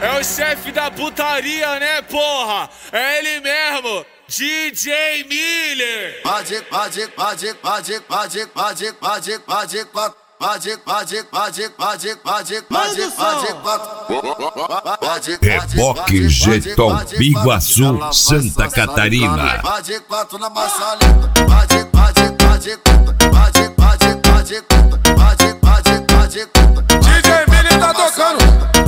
É o chefe da putaria, né, porra? É ele mesmo, DJ Miller. Reboque Jeton, Biguaçu, Santa Catarina. Na maçaneta, DJ Miller tá tocando.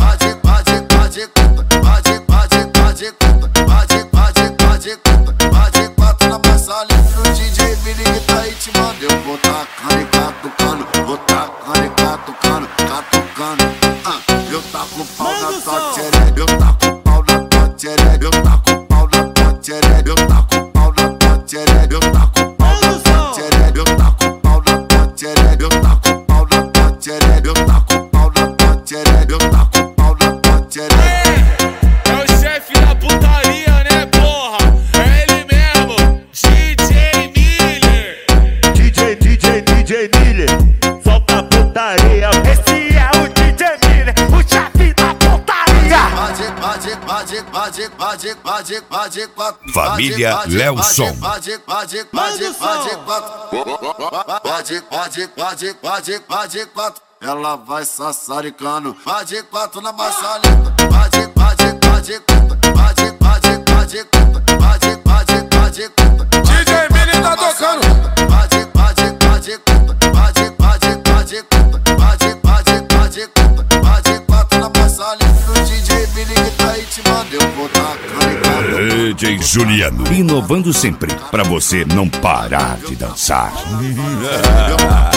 na maçaneta, o DJ Miller que tá aí te manda. Eu vou tacando e catucando, vou tacando e catucando, catucando. Eu taco o pau na tua tchereca, eu taco o pau na tua tchereca, eu taco o pau na tua tchereca, eu taco o pau na tua tchereca, eu taco o pau na tua tchereca, eu taco o pau na tua tchereca, eu taco o pau na tua tchereca, eu taco o pau na tua tchereca, eu taco o pau na tua tchereca. É o chefe da putaria, né, porra? É ele mesmo, DJ Miller. DJ Miller, solta a putaria. Esse é o DJ Miller, o chefe da putaria. Família Lelson. Ela vai sassaricando, de quatro na maçaneta, DJ Miller tá tocando. na maçaneta, o DJ Miller que tá aí te manda. Eu vou tacando e DJ Juliano, inovando sempre, pra você não parar de dançar. catucando.